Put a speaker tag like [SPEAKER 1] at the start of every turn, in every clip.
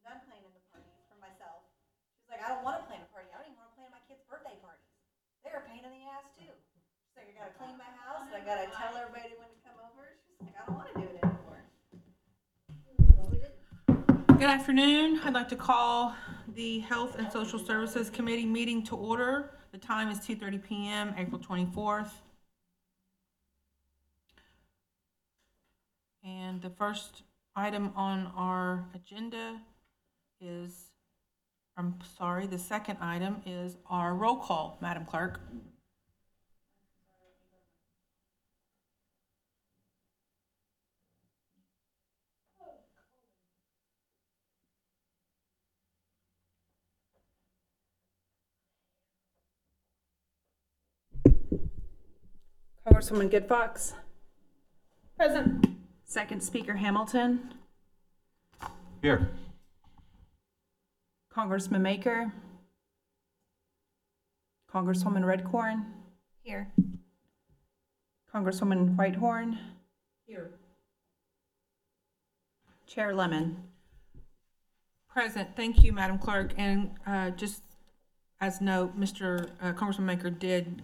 [SPEAKER 1] done planning the parties for myself. She's like, I don't want to plan a party. I don't even want to plan my kids' birthday parties. They're a pain in the ass too. She's like, I gotta clean my house and I gotta tell everybody when to come over. She's like, I don't want to do it anymore. So we didn't.
[SPEAKER 2] Good afternoon. I'd like to call the Health and Social Services Committee meeting to order. The time is 2:30 p.m., April 24th. And the first item on our agenda is, the second item is our roll call, Madam Clerk.
[SPEAKER 3] Congresswoman Good Fox.
[SPEAKER 2] Present.
[SPEAKER 3] Second Speaker Hamilton.
[SPEAKER 4] Here.
[SPEAKER 3] Congressman Maker. Congresswoman Redcorn.
[SPEAKER 1] Here.
[SPEAKER 3] Congresswoman Whitehorn.
[SPEAKER 2] Here.
[SPEAKER 3] Chair Lemon.
[SPEAKER 2] Present. Thank you, Madam Clerk. And just as note, Mr. Congressman Maker did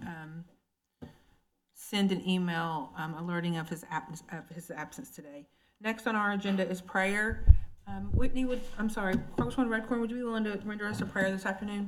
[SPEAKER 2] send an email alerting of his absence today. Next on our agenda is prayer. Whitney, Congresswoman Redcorn, would you be willing to render us a prayer this afternoon?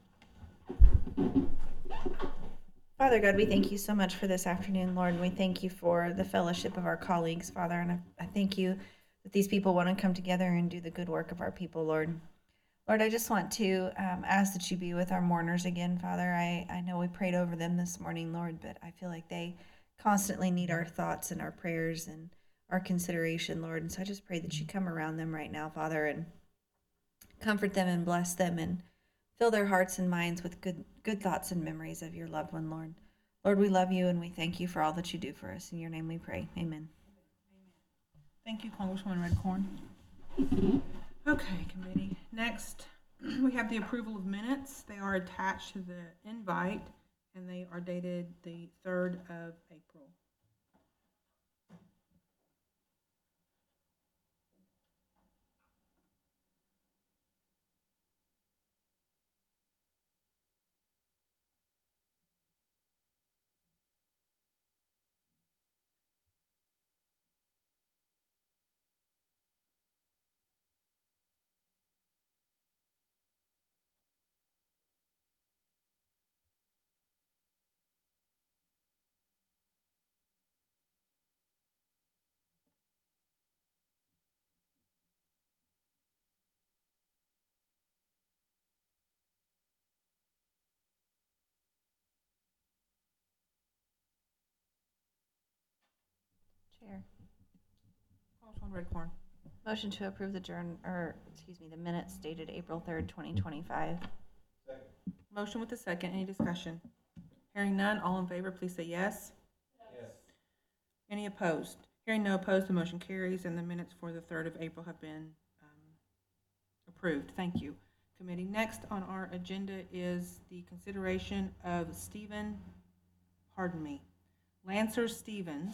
[SPEAKER 5] Father God, we thank you so much for this afternoon, Lord, and we thank you for the fellowship of our colleagues, Father, and I thank you that these people want to come together and do the good work of our people, Lord. Lord, I just want to ask that you be with our mourners again, Father. I know we prayed over them this morning, Lord, but I feel like they constantly need our thoughts and our prayers and our consideration, Lord, and so I just pray that you come around them right now, Father, and comfort them and bless them and fill their hearts and minds with good thoughts and memories of your loved one, Lord. Lord, we love you and we thank you for all that you do for us. In your name we pray. Amen.
[SPEAKER 2] Thank you, Congresswoman Redcorn. Okay, committee. Next, we have the approval of minutes. They are attached to the invite, and they are dated the 3rd of April.
[SPEAKER 5] Chair.
[SPEAKER 2] Congresswoman Redcorn.
[SPEAKER 5] Motion to approve the minutes dated April 3rd, 2025.
[SPEAKER 2] Motion with a second. Any discussion? Hearing none, all in favor, please say yes.
[SPEAKER 4] Yes.
[SPEAKER 2] Any opposed? Hearing no opposed, the motion carries, and the minutes for the 3rd of April have been approved. Thank you, committee. Next on our agenda is the consideration of Lancer Stevens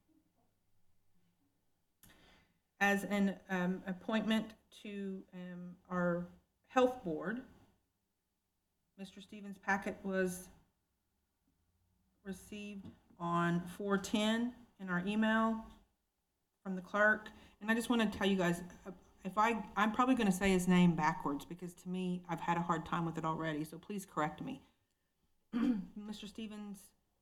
[SPEAKER 2] as an appointment to our health board. Mr. Stevens' packet was received on 4/10 in our email from the clerk. And I just want to tell you guys, I'm probably going to say his name backwards because to me, I've had a hard time with it already. So please correct me. Mr. Stevens'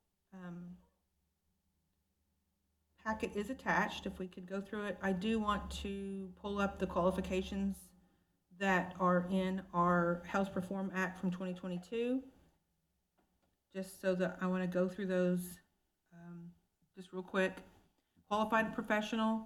[SPEAKER 2] packet is attached. If we could go through it, I do want to pull up the qualifications that are in our Health Reform Act from 2022, just so that I want to go through those just real quick. Qualified professional.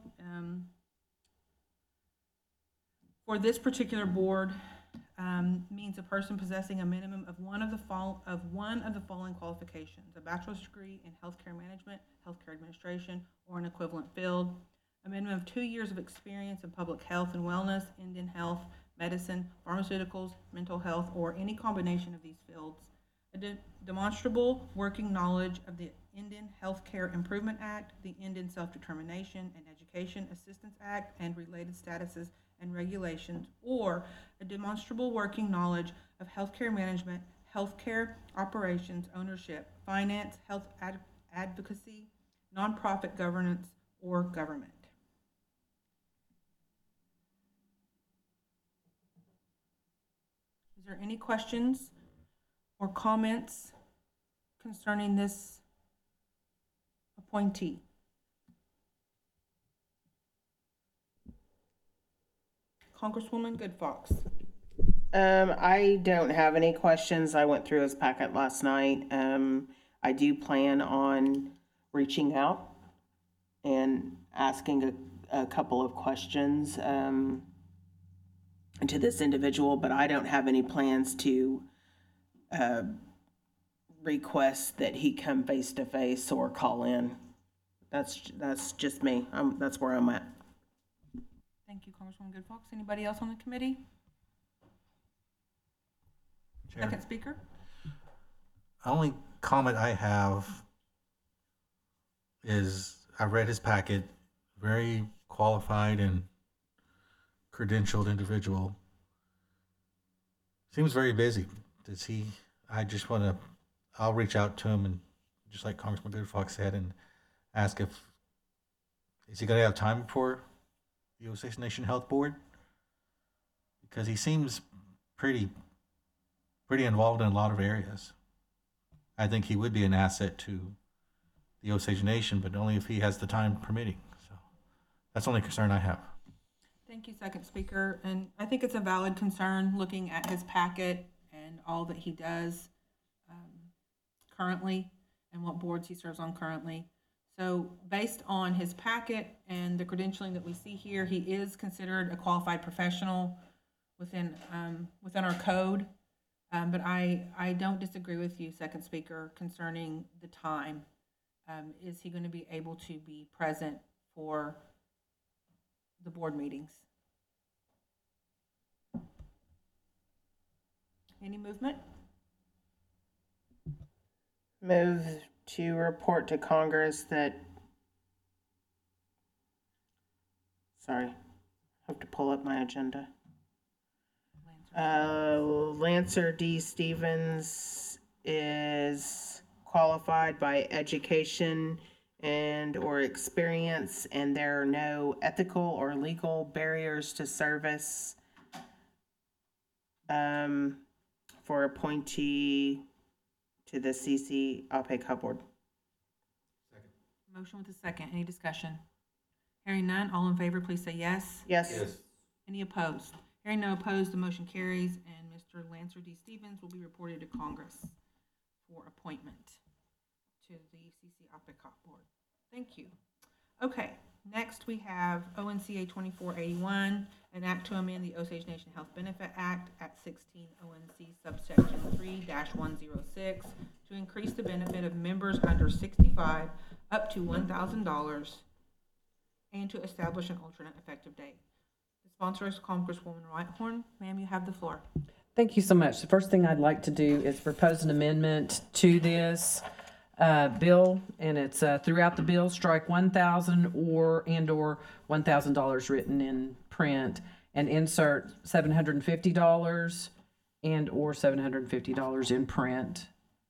[SPEAKER 2] For this particular board, means a person possessing a minimum of one of the following qualifications: a bachelor's degree in healthcare management, healthcare administration, or an equivalent field, a minimum of 2 years of experience in public health and wellness, Indian health, medicine, pharmaceuticals, mental health, or any combination of these fields, a demonstrable working knowledge of the Indian Healthcare Improvement Act, the Indian Self-Determination and Education Assistance Act, and related statuses and regulations, or a demonstrable working knowledge of healthcare management, healthcare operations, ownership, finance, health advocacy, nonprofit governance, or government. Is there any questions or comments concerning this appointee? Congresswoman Good Fox.
[SPEAKER 6] I don't have any questions. I went through his packet last night. I do plan on reaching out and asking a couple of questions to this individual, but I don't have any plans to request that he come face to face or call in. That's just me. That's where I'm at.
[SPEAKER 2] Thank you, Congresswoman Good Fox. Anybody else on the committee?
[SPEAKER 4] Chair.
[SPEAKER 2] Second speaker?
[SPEAKER 4] Only comment I have is I read his packet, very qualified and credentialed individual. Seems very busy. I'll reach out to him and just like Congressman Good Fox said and ask is he going to have time for the Osage Nation Health Board? Because he seems pretty involved in a lot of areas. I think he would be an asset to the Osage Nation, but only if he has the time permitting. So that's the only concern I have.
[SPEAKER 2] Thank you, second speaker. And I think it's a valid concern looking at his packet and all that he does currently and what boards he serves on currently. So based on his packet and the credentialing that we see here, he is considered a qualified professional within our code. But I don't disagree with you, second speaker, concerning the time. Is he going to be able to be present for the board meetings? Any movement?
[SPEAKER 6] Move to report to Congress that, sorry, I have to pull up my agenda. Lancer D. Stevens is qualified by education and or experience, and there are no ethical or legal barriers to service for appointee to the CC-APECA board.
[SPEAKER 2] Motion with a second. Any discussion? Hearing none, all in favor, please say yes.
[SPEAKER 6] Yes.
[SPEAKER 2] Any opposed? Hearing no opposed, the motion carries, and Mr. Lancer D. Stevens will be reported to Congress for appointment to the CC-APECA board. Thank you. Okay, next we have ONCA 2481, an act to amend the Osage Nation Health Benefit Act at 16 ONC subsection 3-106 to increase the benefit of members under 65 up to $1,000 and to establish an alternate effective date. The sponsor is Congresswoman Whitehorn. Ma'am, you have the floor.
[SPEAKER 7] Thank you so much. The first thing I'd like to do is propose an amendment to this bill, and it's throughout the bill, strike 1,000 or $1,000 written in print, and insert $750 and or $750 in print.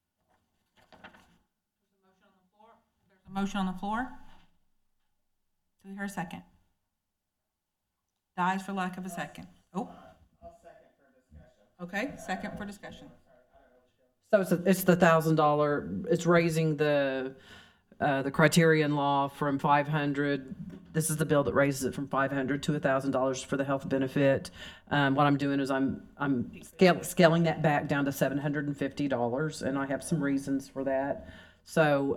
[SPEAKER 2] There's a motion on the floor. Do we hear a second? Dies for lack of a second. Oh. I'll second for discussion. Okay, second for discussion.
[SPEAKER 7] So it's the $1,000. It's raising the criterion law from $500. This is the bill that raises it from $500 to $1,000 for the health benefit. What I'm doing is I'm scaling that back down to $750, and I have some reasons for that. So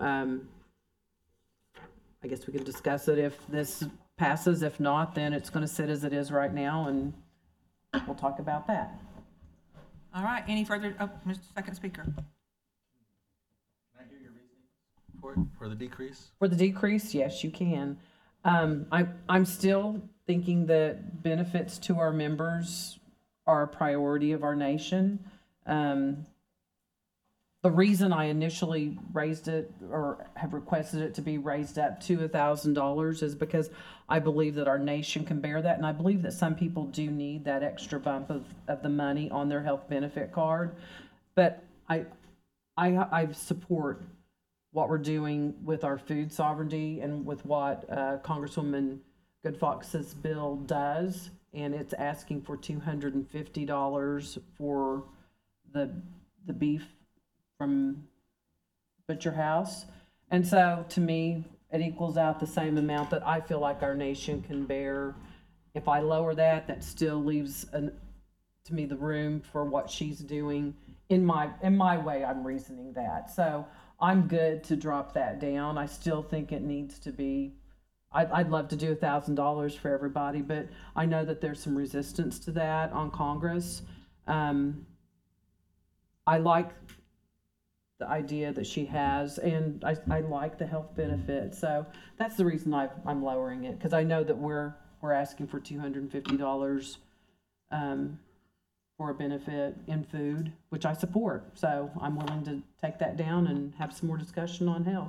[SPEAKER 7] I guess we can discuss it if this passes. If not, then it's going to sit as it is right now, and we'll talk about that.
[SPEAKER 2] All right, any further, Mr. Second Speaker.
[SPEAKER 4] Can I hear your reasoning for the decrease?
[SPEAKER 7] For the decrease, yes, you can. I'm still thinking that benefits to our members are a priority of our nation. The The reason I initially raised it or have requested it to be raised up to $1,000 is because I believe that our nation can bear that. And I believe that some people do need that extra bump of the money on their health benefit card. But I support what we're doing with our food sovereignty and with what Congresswoman Goodfox's bill does. And it's asking for $250 for the beef from Butcher House. And so to me, it equals out the same amount that I feel like our nation can bear. If I lower that, that still leaves to me the room for what she's doing in my way. I'm reasoning that. So I'm good to drop that down. I still think it needs to be, I'd love to do $1,000 for everybody, but I know that there's some resistance to that on Congress. I like the idea that she has, and I like the health benefit. So that's the reason I'm lowering it, because I know that we're asking for $250 for a benefit in food, which I support. So I'm willing to take that down and have some more discussion on health.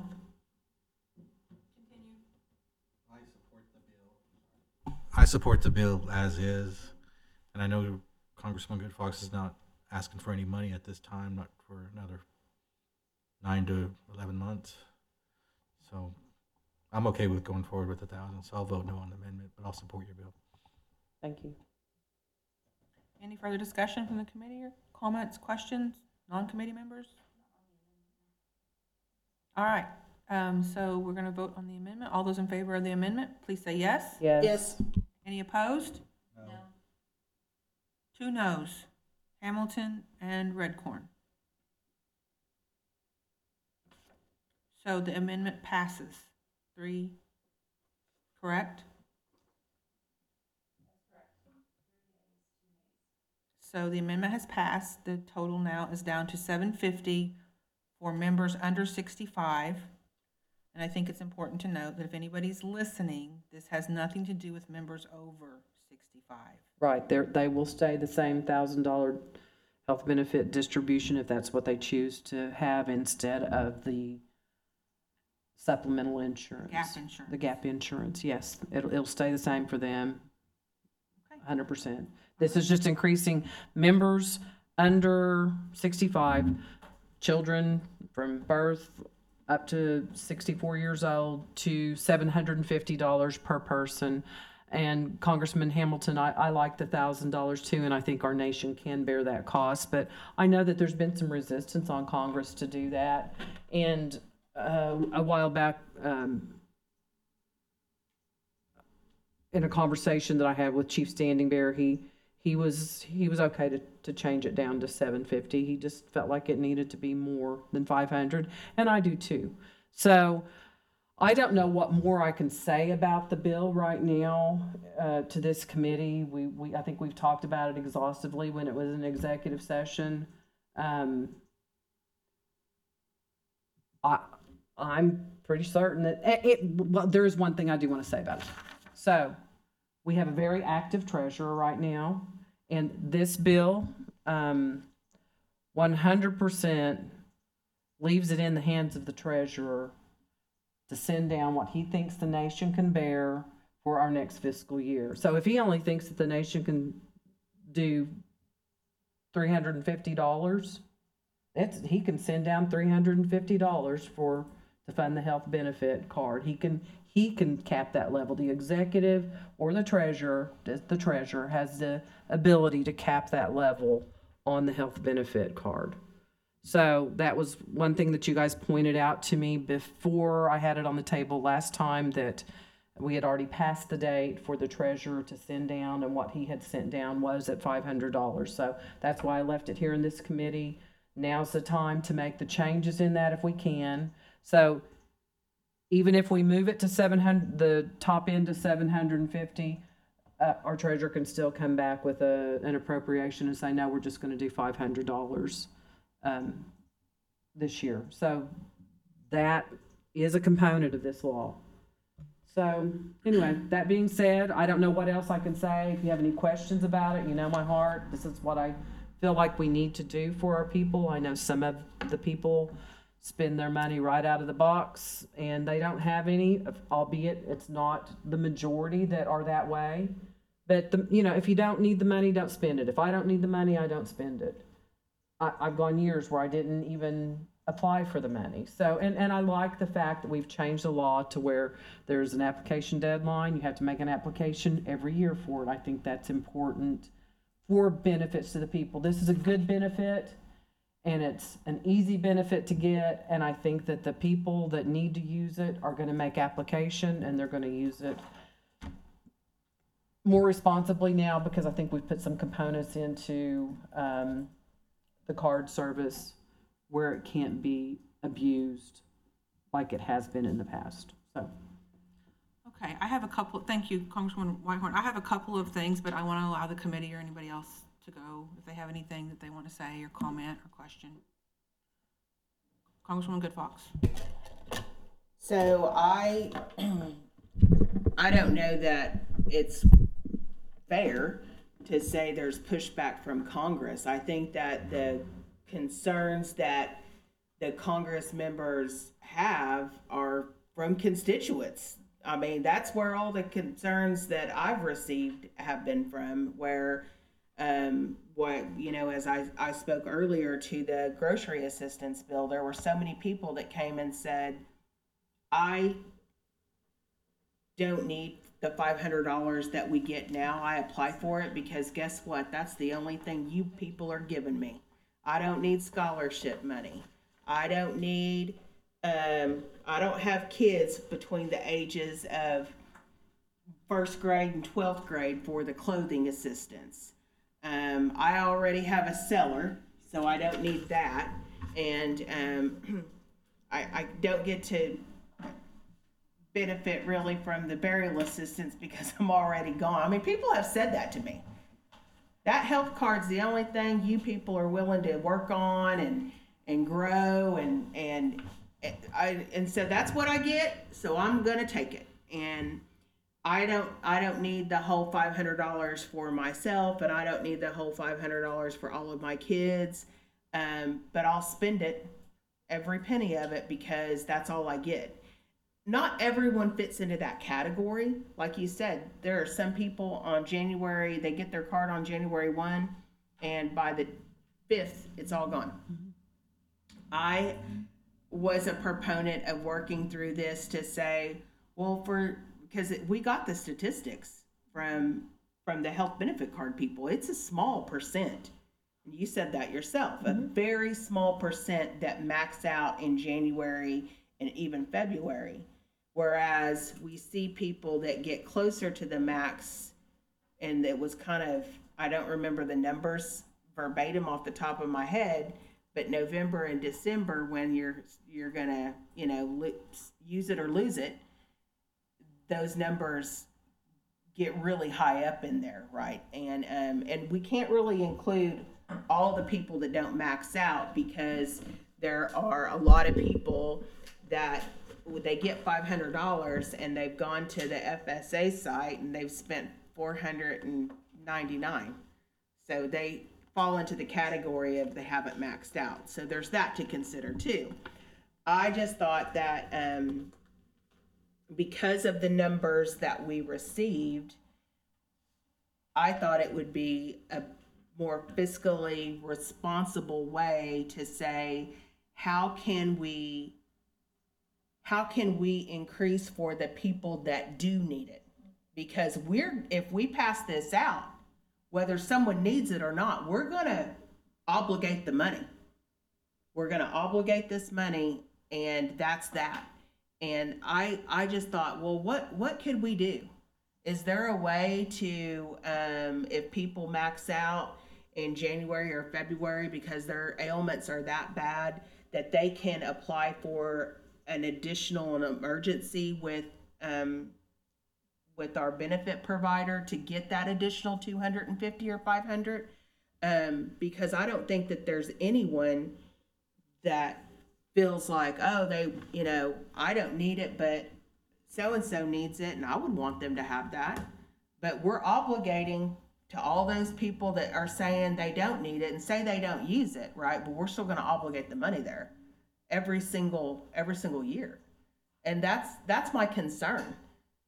[SPEAKER 4] I support the bill as is, and I know Congressman Goodfox is not asking for any money at this time, not for another 9 to 11 months. So I'm okay with going forward with 1,000. So I'll vote no on the amendment, but I'll support your bill.
[SPEAKER 7] Thank you.
[SPEAKER 2] Any further discussion from the committee or comments, questions, non-committee members? All right, so we're gonna vote on the amendment. All those in favor of the amendment, please say yes.
[SPEAKER 7] Yes.
[SPEAKER 2] Any opposed?
[SPEAKER 1] No.
[SPEAKER 2] 2 noes, Hamilton and Redcorn. So the amendment passes. 3, correct? So the amendment has passed. The total now is down to $750 for members under 65. And I think it's important to note that if anybody's listening, this has nothing to do with members over 65.
[SPEAKER 7] Right, they will stay the same $1,000 health benefit distribution if that's what they choose to have instead of the supplemental insurance.
[SPEAKER 2] Gap insurance.
[SPEAKER 7] The gap insurance, yes. It'll stay the same for them.
[SPEAKER 2] Okay.
[SPEAKER 7] 100%. This is just increasing members under 65, children from birth up to 64 years old to $750 per person. And Congressman Hamilton, I like the $1,000 too, and I think our nation can bear that cost. But I know that there's been some resistance on Congress to do that. And a while back, in a conversation that I had with Chief Standing Bear, he was okay to change it down to $750. He just felt like it needed to be more than $500, and I do too. So I don't know what more I can say about the bill right now to this committee. I think we've talked about it exhaustively when it was an executive session. I'm pretty certain that well, there is one thing I do want to say about it. So we have a very active treasurer right now, and this bill 100% leaves it in the hands of the treasurer to send down what he thinks the nation can bear for our next fiscal year. So if he only thinks that the nation can do $350, he can send down $350 to fund the health benefit card. He can cap that level. The executive or the treasurer has the ability to cap that level on the health benefit card. So that was one thing that you guys pointed out to me before I had it on the table last time, that we had already passed the date for the treasurer to send down, and what he had sent down was at $500. So that's why I left it here in this committee. Now's the time to make the changes in that if we can. So even if we move it to 700, the top end to 750, our treasurer can still come back with an appropriation and say, no, we're just going to do $500 this year. So that is a component of this law. So anyway, that being said, I don't know what else I can say. If you have any questions about it, you know my heart. This is what I feel like we need to do for our people. I know some of the people spend their money right out of the box and they don't have any, albeit it's not the majority that are that way. But if you don't need the money, don't spend it. If I don't need the money, I don't spend it. I've gone years where I didn't even apply for the money. So, and I like the fact that we've changed the law to where there's an application deadline. You have to make an application every year for it. I think that's important for benefits to the people. This is a good benefit and it's an easy benefit to get. And I think that the people that need to use it are going to make application and they're going to use it more responsibly now, because I think we've put some components into the card service where it can't be abused like it has been in the past. So,
[SPEAKER 2] Okay, I have a couple, thank you, Congresswoman Whitehorn. I have a couple of things, but I want to allow the committee or anybody else to go if they have anything that they want to say or comment or question. Congresswoman Good Fox.
[SPEAKER 6] So I don't know that it's fair to say there's pushback from Congress. I think that the concerns that the Congress members have are from constituents. I mean, that's where all the concerns that I've received have been from, where as I spoke earlier to the grocery assistance bill, there were so many people that came and said, I don't need the $500 that we get now. I apply for it because guess what? That's the only thing you people are giving me. I don't need scholarship money. I don't need, I don't have kids between the ages of 1st grade and 12th grade for the clothing assistance. I already have a seller, so I don't need that. And I don't get to benefit really from the burial assistance because I'm already gone. I mean, people have said that to me. That health card's the only thing you people are willing to work on and grow and so that's what I get, so I'm gonna take it. And I don't need the whole $500 for myself, and I don't need the whole $500 for all of my kids. But I'll spend it, every penny of it, because that's all I get. Not everyone fits into that category. Like you said, there are some people on January, they get their card on January 1, and by the 5th, it's all gone. I was a proponent of working through this to say, well, because we got the statistics from the health benefit card people. It's a small percent. You said that yourself, a very small percent that max out in January and even February. Whereas we see people that get closer to the max, and it was kind of, I don't remember the numbers verbatim off the top of my head, but November and December, when you're gonna, use it or lose it, those numbers get really high up in there, right? And we can't really include all the people that don't max out, because there are a lot of people that they get $500 and they've gone to the FSA site and they've spent $499. So they fall into the category of they haven't maxed out. So there's that to consider too. I just thought that because of the numbers that we received, I thought it would be a more fiscally responsible way to say, how can we increase for the people that do need it? Because if we pass this out, whether someone needs it or not, we're going to obligate the money. We're going to obligate this money, and that's that. And I just thought, well, what could we do? Is there a way to, if people max out in January or February because their ailments are that bad, that they can apply for an additional emergency with our benefit provider to get that additional $250 or $500? Because I don't think that there's anyone that feels like, oh, I don't need it, but so-and-so needs it, and I would want them to have that. But we're obligating to all those people that are saying they don't need it and say they don't use it, right? But we're still going to obligate the money there every single year. And that's my concern.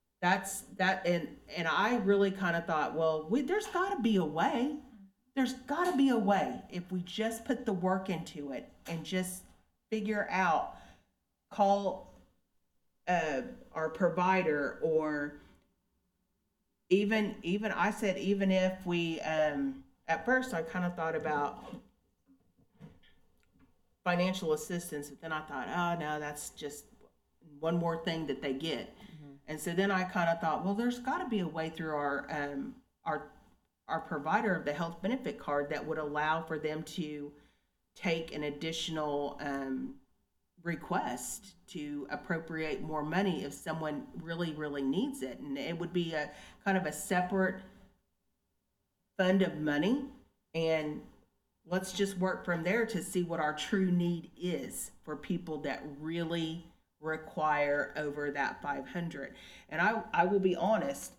[SPEAKER 6] And I really kind of thought, well, there's got to be a way. There's got to be a way if we just put the work into it and just figure out, call our provider, or even I said, even if we at first I kind of thought about financial assistance, but then I thought, oh no, that's just one more thing that they get. And so then I kind of thought, well, there's got to be a way through our provider of the health benefit card that would allow for them to take an additional request to appropriate more money if someone really, really needs it. And it would be a kind of a separate fund of money, and let's just work from there to see what our true need is for people that really require over that 500. And I will be honest,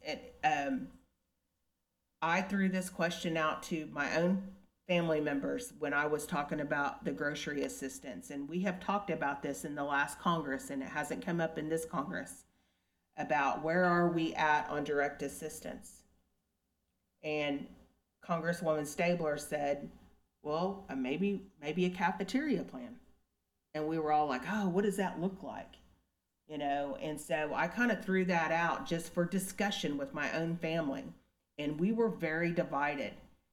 [SPEAKER 6] I threw this question out to my own family members when I was talking about the grocery assistance. And we have talked about this in the last Congress, and it hasn't come up in this Congress, about where are we at on direct assistance. And Congresswoman Stabler said, well, maybe a cafeteria plan. And we were all like, oh, what does that look like? You know, and so I kind of threw that out just for discussion with my own family. And we were very divided.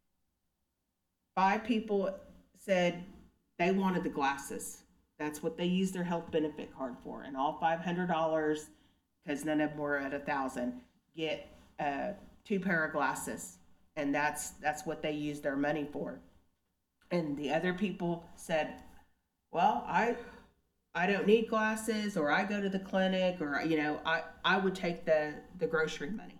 [SPEAKER 6] 5 people said they wanted the glasses. That's what they used their health benefit card for. And all $500, because none of them were at $1,000, get 2 pair of glasses. And that's what they used their money for. And the other people said, well, I don't need glasses, or I go to the clinic, or, you know, I would take the grocery money.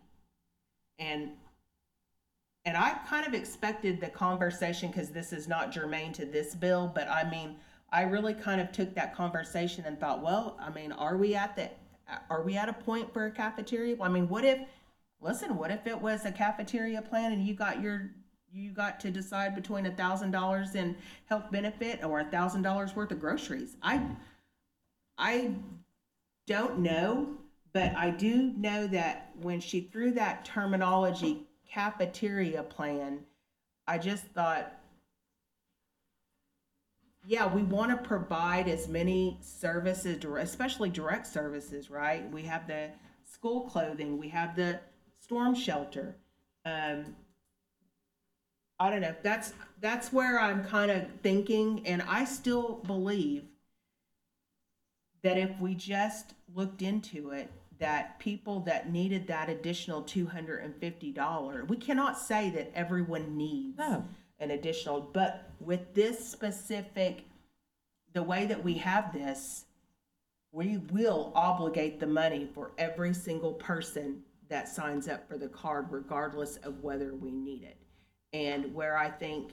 [SPEAKER 6] And I kind of expected the conversation, because this is not germane to this bill, but I mean, I really kind of took that conversation and thought, well, I mean, are we at a point for a cafeteria? I mean, what if it was a cafeteria plan and you got to decide between $1,000 in health benefit or $1,000 worth of groceries? I don't know, but I do know that when she threw that terminology, cafeteria plan, I just thought, yeah, we want to provide as many services, especially direct services, right? We have the school clothing, we have the storm shelter. I don't know. That's where I'm kind of thinking, and I still believe that if we just looked into it, that people that needed that additional $250, we cannot say that everyone needs an additional, but with this specific, the way that we have this, we will obligate the money for every single person that signs up for the card, regardless of whether we need it. And where I think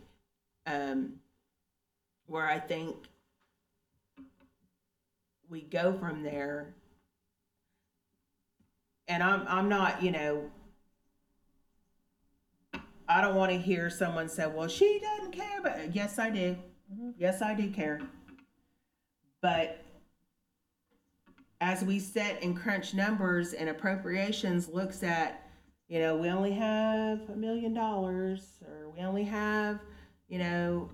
[SPEAKER 6] we go from there, and I'm not, you know, I don't want to hear someone say, well, she doesn't care, but yes, I do. Yes, I do care. But as we sit and crunch numbers, and appropriations looks at, you know, we only have $1 million, or we only have, you know,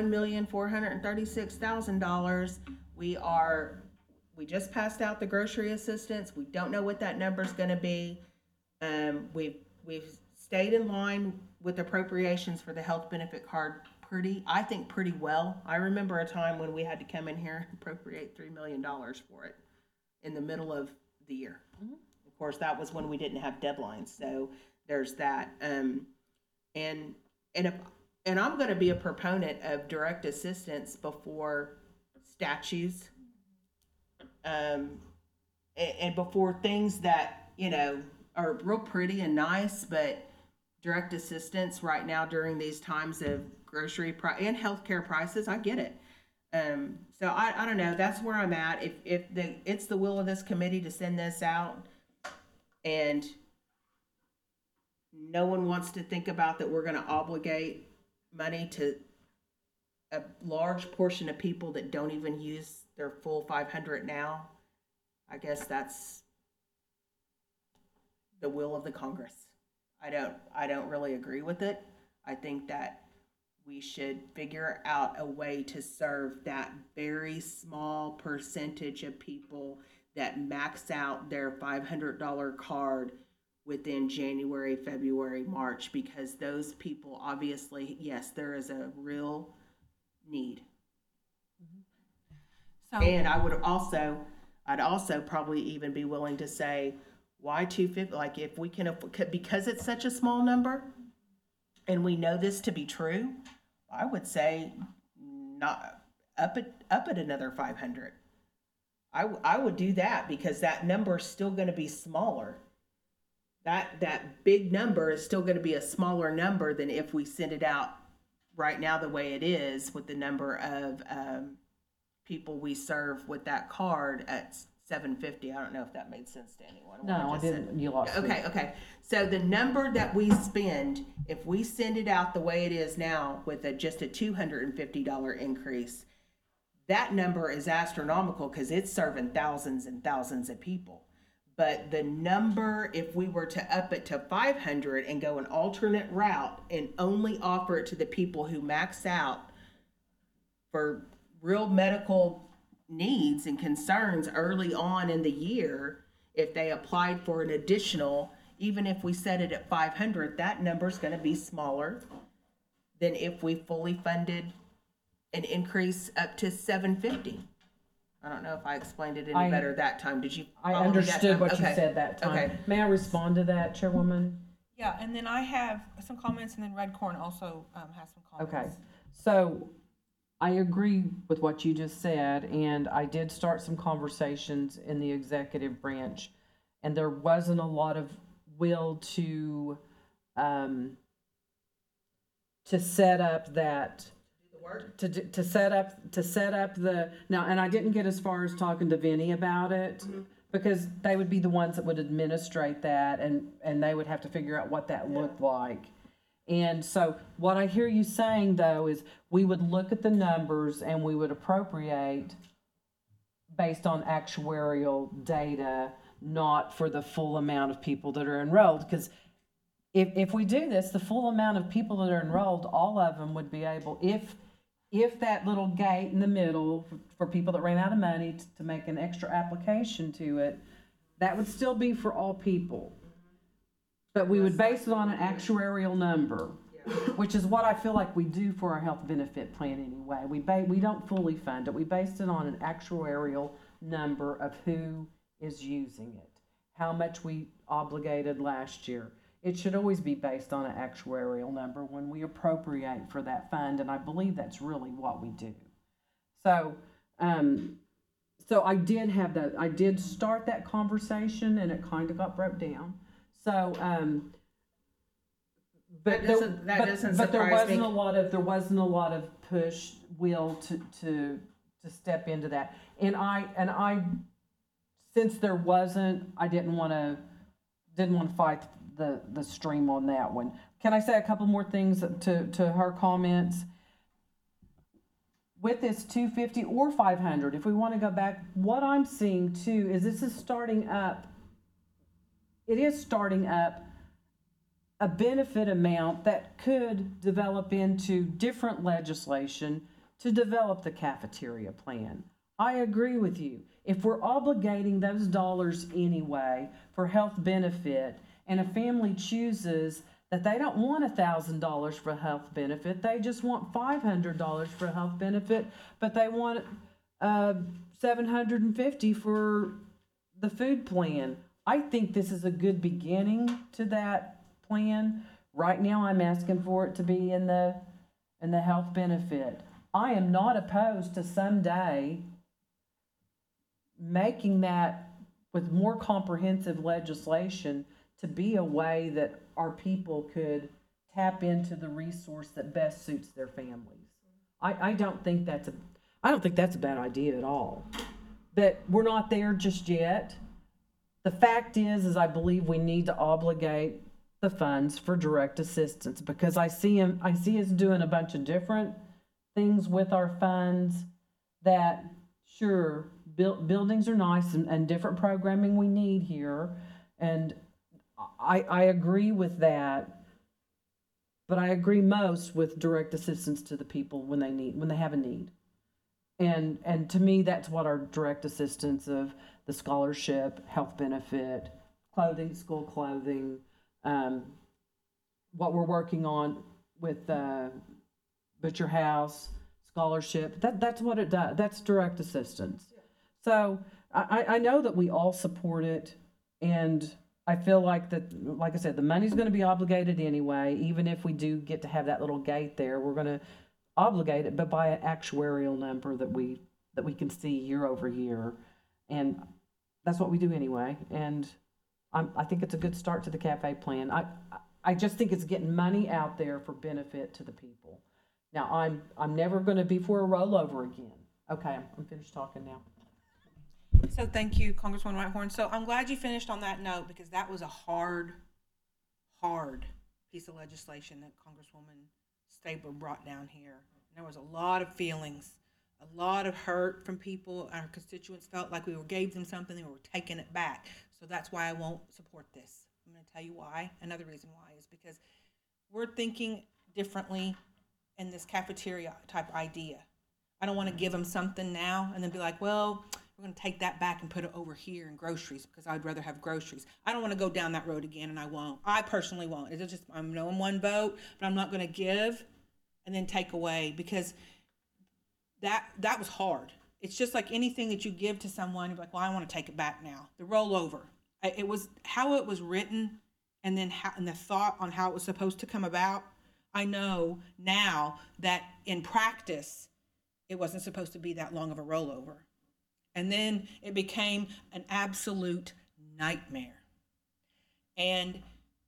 [SPEAKER 6] $1,436,000. We just passed out the grocery assistance. We don't know what that number is going to be. We've stayed in line with appropriations for the health benefit card I think pretty well. I remember a time when we had to come in here and appropriate $3 million for it in the middle of the year. Mm-hmm. Of course, that was when we didn't have deadlines. So there's that. And I'm going to be a proponent of direct assistance before statues. And before things that, you know, are real pretty and nice, but direct assistance right now during these times of grocery and healthcare prices, I get it. So I don't know. That's where I'm at. If it's the will of this committee to send this out, and no one wants to think about that we're gonna obligate money to a large portion of people that don't even use their full 500 now. I guess that's the will of the Congress. I don't really agree with it. I think that we should figure out a way to serve that very small percentage of people that max out their $500 card within January, February, March, because those people obviously, yes, there is a real need.
[SPEAKER 2] So,
[SPEAKER 6] And I'd also probably even be willing to say, why 250? Like if we can, because it's such a small number, and we know this to be true, I would say not up at another 500. I would do that because that number is still going to be smaller. That big number is still going to be a smaller number than if we send it out right now the way it is with the number of people we serve with that card at 750. I don't know if that made sense to anyone.
[SPEAKER 7] No, I
[SPEAKER 6] just said.
[SPEAKER 7] didn't. You lost me.
[SPEAKER 6] Okay. So the number that we spend, if we send it out the way it is now with just a $250 increase, that number is astronomical because it's serving thousands and thousands of people. But the number, if we were to up it to 500 and go an alternate route and only offer it to the people who max out for real medical needs and concerns early on in the year, if they applied for an additional, even if we set it at 500, that number is going to be smaller than if we fully funded an increase up to 750. I don't know if I explained it any better that time. Did you?
[SPEAKER 7] I
[SPEAKER 6] follow me that
[SPEAKER 7] understood
[SPEAKER 6] time?
[SPEAKER 7] what you
[SPEAKER 6] Okay.
[SPEAKER 7] said that time.
[SPEAKER 6] Okay.
[SPEAKER 7] May I respond to that, Chairwoman?
[SPEAKER 2] yeah, and then I have some comments, and then Red Corn also has some comments.
[SPEAKER 7] Okay, so I agree with what you just said, and I did start some conversations in the executive branch, and there wasn't a lot of will to set up that, to set up the, now, and I didn't get as far as talking to Vinnie about it, because they would be the ones that would administrate that, and they would have to figure out what that looked like. And so what I hear you saying, though, is we would look at the numbers and we would appropriate based on actuarial data, not for the full amount of people that are enrolled. Because if we do this, the full amount of people that are enrolled, all of them would be able, if that little gate in the middle for people that ran out of money to make an extra application to it, that would still be for all people. But we would base it on an actuarial number, which is what I feel like we do for our health benefit plan anyway. We don't fully fund it. We based it on an actuarial number of who is using it, how much we obligated last year. It should always be based on an actuarial number when we appropriate for that fund, and I believe that's really what we do. So, so I did have that. I did start that conversation, and it kind of got broke down. So, but
[SPEAKER 6] That doesn't
[SPEAKER 7] but there
[SPEAKER 6] surprise me.
[SPEAKER 7] there wasn't a lot of will to step into that. And I since there wasn't, I didn't want to fight the stream on that one. Can I say a couple more things to her comments? With this 250 or 500, if we want to go back, what I'm seeing too is this is starting up. It is starting up a benefit amount that could develop into different legislation to develop the cafeteria plan. I agree with you. If we're obligating those dollars anyway for health benefit, and a family chooses that they don't want $1,000 for health benefit, they just want $500 for health benefit, but they want $750 for the food plan. I think this is a good beginning to that plan. Right now, I'm asking for it to be in the health benefit. I am not opposed to someday making that with more comprehensive legislation to be a way that our people could tap into the resource that best suits their families. I don't think that's a bad idea at all. But we're not there just yet. The fact is I believe we need to obligate the funds for direct assistance, because I see us doing a bunch of different things with our funds that, sure, buildings are nice and different programming we need here. And I agree with that, but I agree most with direct assistance to the people when they have a need. And to me, that's what our direct assistance of the scholarship, health benefit, clothing, school clothing, what we're working on with Butcher House, scholarship, that's what it does. That's direct assistance. So I know that we all support it, and I feel like that, like I said, the money's gonna be obligated anyway. Even if we do get to have that little gate there, we're gonna obligate it, but by an actuarial number that we can see year over year. And that's what we do anyway. And I think it's a good start to the cafe plan. I just think it's getting money out there for benefit to the people. Now, I'm never gonna be for a rollover again. Okay, I'm finished talking now.
[SPEAKER 2] So thank you, Congresswoman Whitehorn. So I'm glad you finished on that note, because that was a hard piece of legislation that Congresswoman Stabler brought down here. There was a lot of feelings, a lot of hurt from people. Our constituents felt like we gave them something and we were taking it back. So that's why I won't support this. I'm going to tell you why. Another reason why is because we're thinking differently in this cafeteria type idea. I don't want to give them something now and then be like, well, we're going to take that back and put it over here in groceries because I'd rather have groceries. I don't want to go down that road again, and I won't. I personally won't. It's just, I'm in one vote, but I'm not going to give and then take away, because that was hard. It's just like anything that you give to someone, you're like, well, I want to take it back now. The rollover. It was how it was written, and then and the thought on how it was supposed to come about. I know now that in practice, it wasn't supposed to be that long of a rollover. And then it became an absolute nightmare. And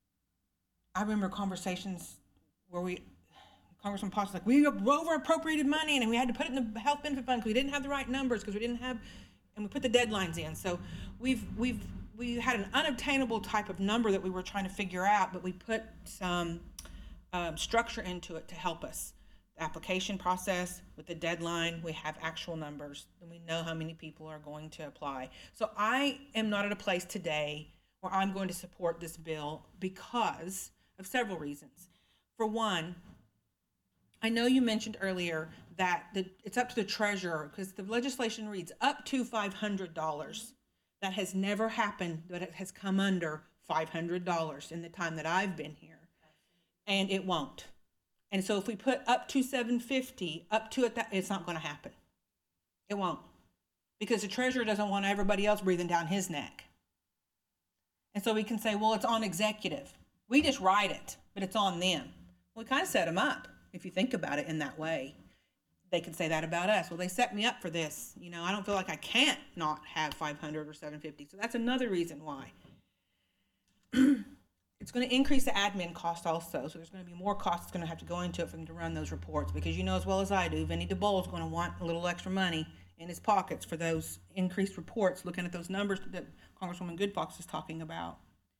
[SPEAKER 2] I remember conversations where Congressman Potts was like, we over appropriated money and we had to put it in the health benefit fund because we didn't have the right numbers, because we didn't have, and we put the deadlines in. So we had an unobtainable type of number that we were trying to figure out, but we put some structure into it to help us. The application process with the deadline, we have actual numbers, and we know how many people are going to apply. So I am not at a place today where I'm going to support this bill because of several reasons. For one, I know you mentioned earlier that it's up to the treasurer, because the legislation reads up to $500. That has never happened, but it has come under $500 in the time that I've been here, and it won't. And so if we put up to $750, up to it, it's not going to happen. It won't, because the treasurer doesn't want everybody else breathing down his neck. And so we can say, well, it's on executive. We just write it, but it's on them. Well, we kind of set them up, if you think about it in that way. They could say that about us. Well, they set me up for this. You know, I don't feel like I can't not have 500 or 750. So that's another reason why. It's going to increase the admin cost also. So there's going to be more costs going to have to go into it for them to run those reports, because you know as well as I do, Vinny DeBoll is going to want a little extra money in his pockets for those increased reports, looking at those numbers that Congresswoman Goodfox is talking about.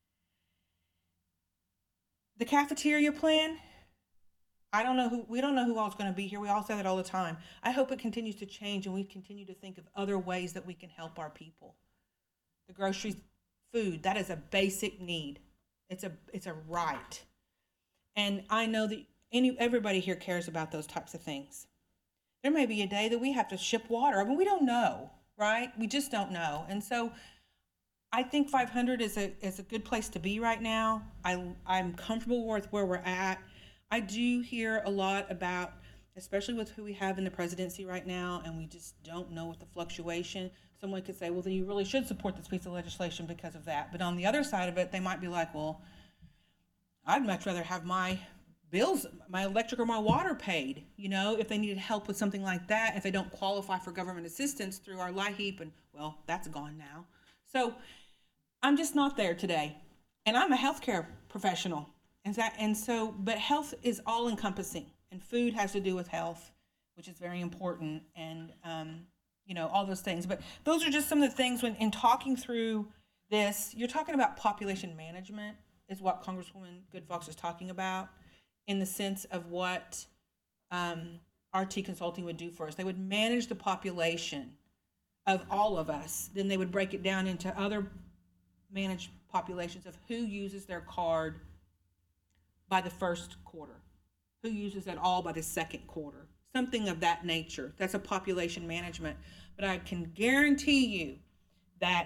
[SPEAKER 2] The cafeteria plan, we don't know who all is going to be here. We all say that all the time. I hope it continues to change and we continue to think of other ways that we can help our people. The groceries, food, that is a basic need. It's a right. And I know that everybody here cares about those types of things. There may be a day that we have to ship water. I mean, we don't know, right? We just don't know. And so I think 500 is a good place to be right now. I'm comfortable with where we're at. I do hear a lot about, especially with who we have in the presidency right now, and we just don't know what the fluctuation. Someone could say, well, then you really should support this piece of legislation because of that. But on the other side of it, they might be like, well, I'd much rather have my bills, my electric or my water paid, you know, if they needed help with something like that, if they don't qualify for government assistance through our LIHEAP, and well, that's gone now. So I'm just not there today. And I'm a healthcare professional. But health is all encompassing, and food has to do with health, which is very important, and you know, all those things. But those are just some of the things when in talking through this, you're talking about population management is what Congresswoman Good Fox is talking about, in the sense of what RT Consulting would do for us. They would manage the population of all of us. Then they would break it down into other managed populations of who uses their card by the first quarter, who uses it all by the second quarter, something of that nature. That's a population management. But I can guarantee you that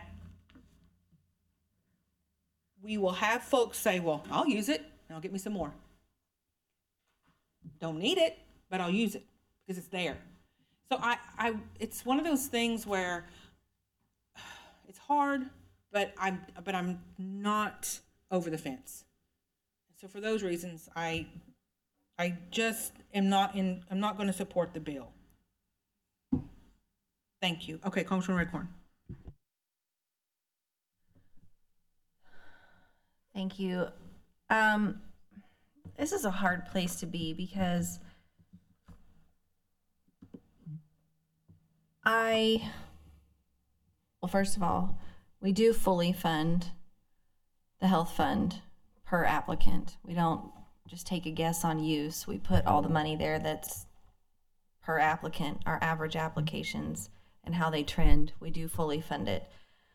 [SPEAKER 2] we will have folks say, well, I'll use it, and I'll get me some more. Don't need it, but I'll use it because it's there. So it's one of those things where it's hard, but I'm not over the fence. So for those reasons, I just am not I'm not going to support the bill. Thank you. Okay, Congressman Redcorn.
[SPEAKER 5] Thank you. This is a hard place to be because well, first of all, we do fully fund the health fund per applicant. We don't just take a guess on use. We put all the money there that's per applicant, our average applications and how they trend. We do fully fund it.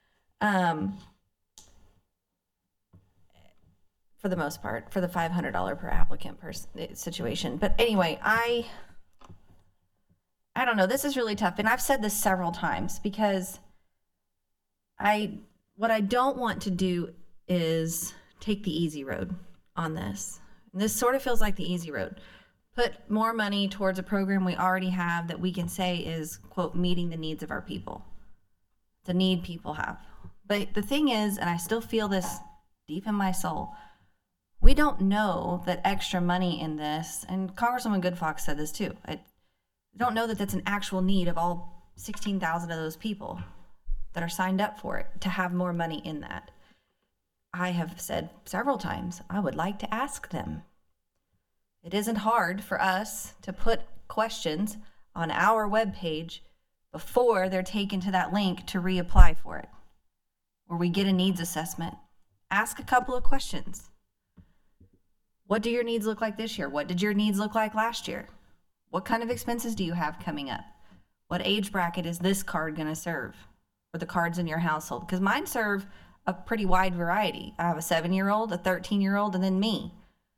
[SPEAKER 5] For the most part, for the $500 per applicant per situation. But anyway, I don't know. This is really tough. And I've said this several times because what I don't want to do is take the easy road on this. And this sort of feels like the easy road. Put more money towards a program we already have that we can say is, quote, meeting the needs of our people. The need people have. But the thing is, and I still feel this deep in my soul, we don't know that extra money in this, and Congresswoman Good Fox said this too, I don't know that that's an actual need of all 16,000 of those people that are signed up for it to have more money in that. I have said several times, I would like to ask them. It isn't hard for us to put questions on our webpage before they're taken to that link to reapply for it, or we get a needs assessment. Ask a couple of questions. What do your needs look like this year? What did your needs look like last year? What kind of expenses do you have coming up? What age bracket is this card going to serve? Or the cards in your household? Because mine serve a pretty wide variety. I have a 7-year-old, a 13-year-old, and then me.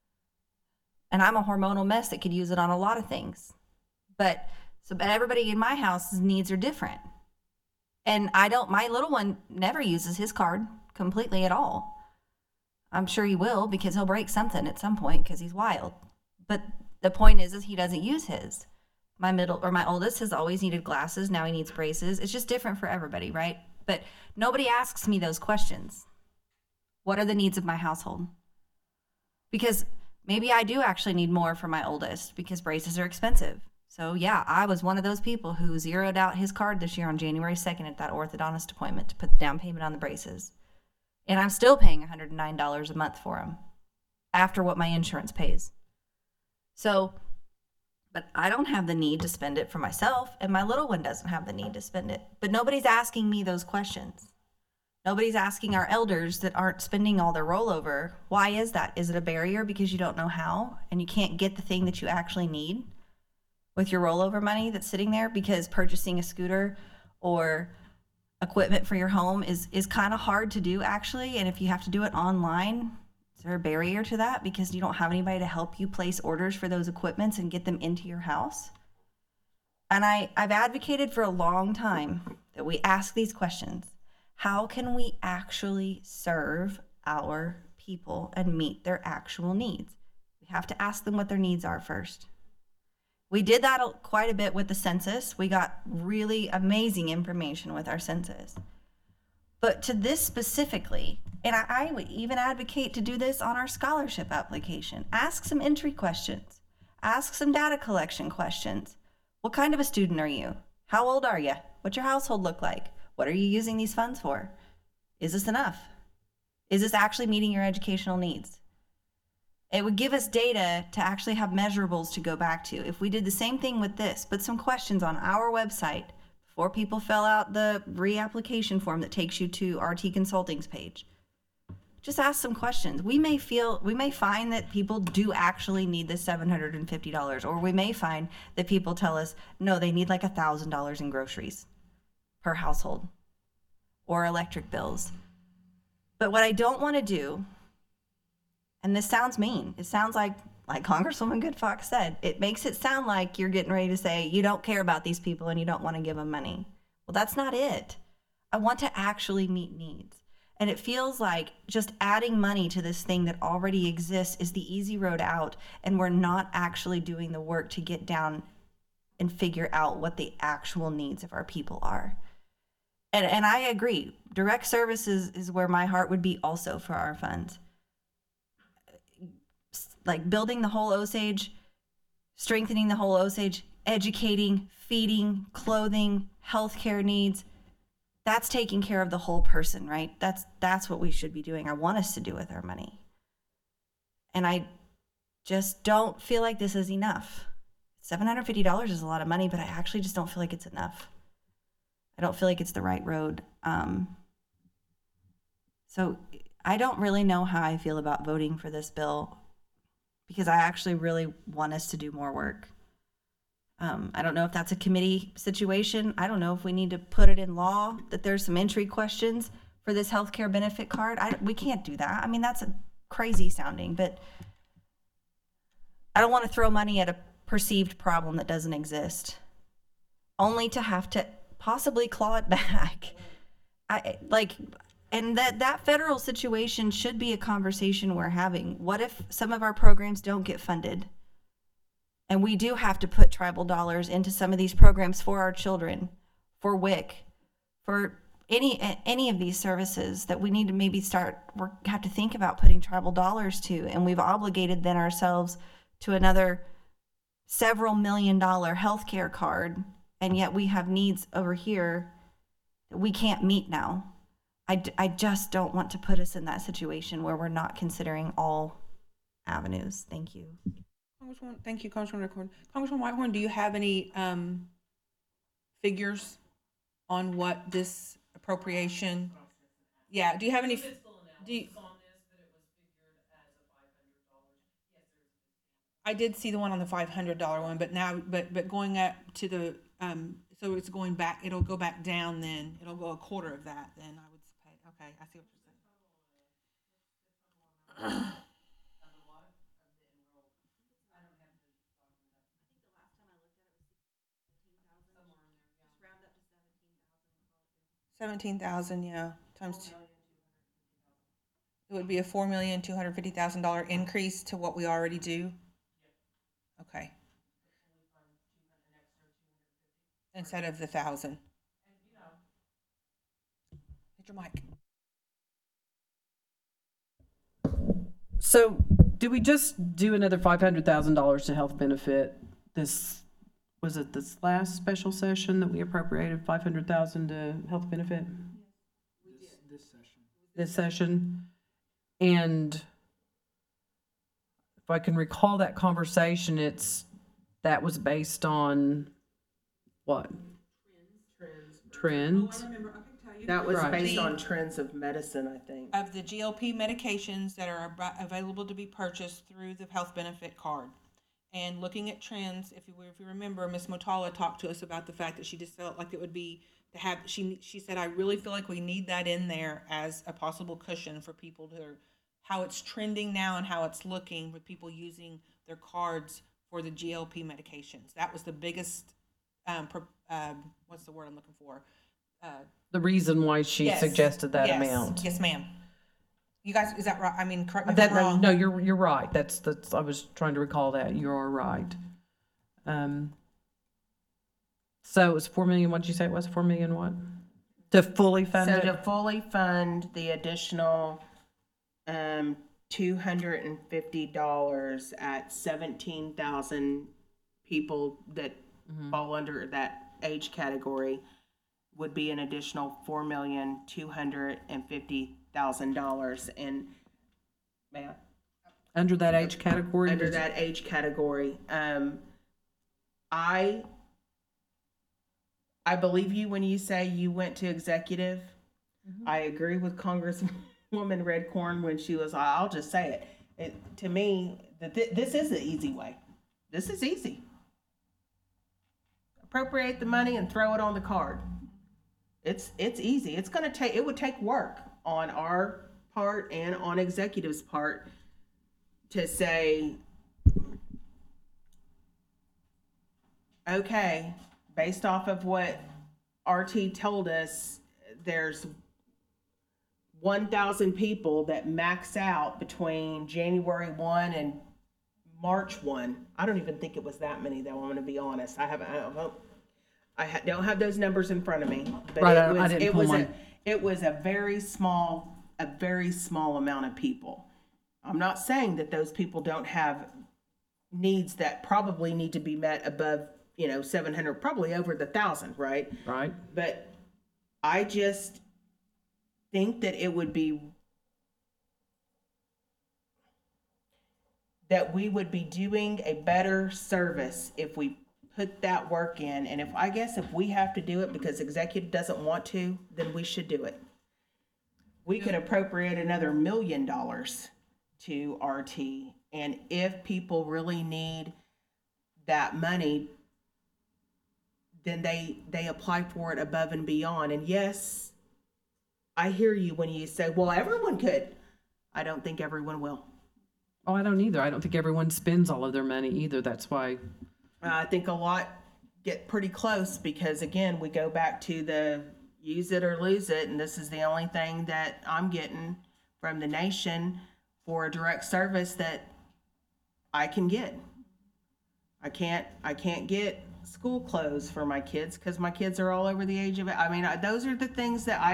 [SPEAKER 5] And I'm a hormonal mess that could use it on a lot of things. But everybody in my house's needs are different. And my little one never uses his card completely at all. I'm sure he will because he'll break something at some point because he's wild. But the point is he doesn't use his. My oldest has always needed glasses. Now he needs braces. It's just different for everybody, right? But nobody asks me those questions. What are the needs of my household? Because maybe I do actually need more for my oldest because braces are expensive. So yeah, I was one of those people who zeroed out his card this year on January 2nd at that orthodontist appointment to put the down payment on the braces. And I'm still paying $109 a month for them after what my insurance pays. So, but I don't have the need to spend it for myself, and my little one doesn't have the need to spend it. But nobody's asking me those questions. Nobody's asking our elders that aren't spending all their rollover, why is that? Is it a barrier because you don't know how and you can't get the thing that you actually need with your rollover money that's sitting there because purchasing a scooter or equipment for your home is kind of hard to do actually, and if you have to do it online, is there a barrier to that because you don't have anybody to help you place orders for those equipments and get them into your house? And I've advocated for a long time that we ask these questions. How can we actually serve our people and meet their actual needs? We have to ask them what their needs are first. We did that quite a bit with the census. We got really amazing information with our census. But to this specifically, and I would even advocate to do this on our scholarship application. Ask some entry questions. Ask some data collection questions. What kind of a student are you? How old are you? What's your household look like? What are you using these funds for? Is this enough? Is this actually meeting your educational needs? It would give us data to actually have measurables to go back to. If we did the same thing with this, put some questions on our website before people fill out the reapplication form that takes you to RT Consulting's page. just ask some questions. We may find that people do actually need the $750, or we may find that people tell us, no, they need like $1,000 in groceries per household or electric bills. But what I don't want to do, and this sounds mean, it sounds like Congresswoman Good Fox said, it makes it sound like you're getting ready to say you don't care about these people and you don't want to give them money. Well, that's not it. I want to actually meet needs. And it feels like just adding money to this thing that already exists is the easy road out, and we're not actually doing the work to get down and figure out what the actual needs of our people are. And I agree, direct services is where my heart would be also for our funds. Like building the whole Osage, strengthening the whole Osage, educating, feeding, clothing, healthcare needs. That's taking care of the whole person, right? That's what we should be doing. I want us to do with our money. And I just don't feel like this is enough. $750 is a lot of money, but I actually just don't feel like it's enough. I don't feel like it's the right road. So I don't really know how I feel about voting for this bill, because I actually really want us to do more work. I don't know if that's a committee situation. I don't know if we need to put it in law that there's some entry questions for this healthcare benefit card. We can't do that. I mean, that's a crazy sounding, but I don't want to throw money at a perceived problem that doesn't exist, only to have to possibly claw it back. And that federal situation should be a conversation we're having. What if some of our programs don't get funded? And we do have to put tribal dollars into some of these programs for our children, for WIC, for any of these services that we need to maybe have to think about putting tribal dollars to. And we've obligated then ourselves to another several $1 million healthcare card. And yet we have needs over here that we can't meet now. I just don't want to put us in that situation where we're not considering all avenues. Thank you.
[SPEAKER 2] Thank you, Congresswoman Whitehorn. Congresswoman Whitehorn, do you have any figures on what this appropriation? Yeah, do you have any? I did see the one on the $500 one, but now, but going up to the so it's going back. It'll go back down. Then it'll go a quarter of that. Then I would pay. Okay, I see what you're saying. $17,000, yeah, times two. It would be a $4,250,000 increase to what we already do. Okay. Instead of the 1,000. Hit your mic.
[SPEAKER 7] So do we just do another $500,000 to health benefit? Was it this last special session that we appropriated $500,000 to health benefit? This session. And if I can recall that conversation, that was based on what? Trends.
[SPEAKER 6] That was
[SPEAKER 2] Right.
[SPEAKER 6] based on trends of medicine, I think.
[SPEAKER 2] Of the GLP medications that are available to be purchased through the health benefit card. And looking at trends, if you remember, Ms. Motala talked to us about the fact that she just felt like it would be to have, she said, I really feel like we need that in there as a possible cushion for people to, how it's trending now and how it's looking with people using their cards for the GLP medications. That was the biggest, what's the word I'm looking for?
[SPEAKER 7] The reason why she
[SPEAKER 2] Yes.
[SPEAKER 7] suggested that
[SPEAKER 2] Yes.
[SPEAKER 7] amount.
[SPEAKER 2] Yes, ma'am. You guys, is that right? I mean, correct me if I'm
[SPEAKER 7] That,
[SPEAKER 2] wrong.
[SPEAKER 7] no, you're right. That's, I was trying to recall that. You're right. So it was 4 million, what did you say it was? 4 million what? To fully fund
[SPEAKER 6] So
[SPEAKER 7] it?
[SPEAKER 6] to fully fund the additional $250 at 17,000 people that fall under that age category would be an additional $4,250,000. And Matt,
[SPEAKER 7] Under that age category?
[SPEAKER 6] under that age category, I believe you when you say you went to executive. I agree with Congressman Congresswoman Redcorn when she was, I'll just say it, to me, this is the easy way. This is easy. Appropriate the money and throw it on the card. It's easy. It would take work on our part and on executive's part to say, okay, based off of what RT told us, there's 1,000 people that max out between January 1 and March 1. I don't even think it was that many, though. I'm going to be honest. Don't have those numbers in front of me. But
[SPEAKER 7] Right,
[SPEAKER 6] it was,
[SPEAKER 7] I didn't
[SPEAKER 6] it
[SPEAKER 7] pull
[SPEAKER 6] was
[SPEAKER 7] mine.
[SPEAKER 6] it was a very small amount of people. I'm not saying that those people don't have needs that probably need to be met above, 700, probably over the 1,000, right?
[SPEAKER 7] Right?
[SPEAKER 6] But I just think that it would be, that we would be doing a better service if we put that work in. And if we have to do it because executive doesn't want to, then we should do it. We could appropriate another $1 million to RT. And if people really need that money, then they apply for it above and beyond. And yes, I hear you when you say, well, everyone could. I don't think everyone will.
[SPEAKER 7] Oh, I don't either. I don't think everyone spends all of their money either. That's why.
[SPEAKER 6] I think a lot get pretty close because, again, we go back to the use it or lose it. And this is the only thing that I'm getting from the nation for a direct service that I can get. I can't get school clothes for my kids because my kids are all over the age of it. I mean, those are the things that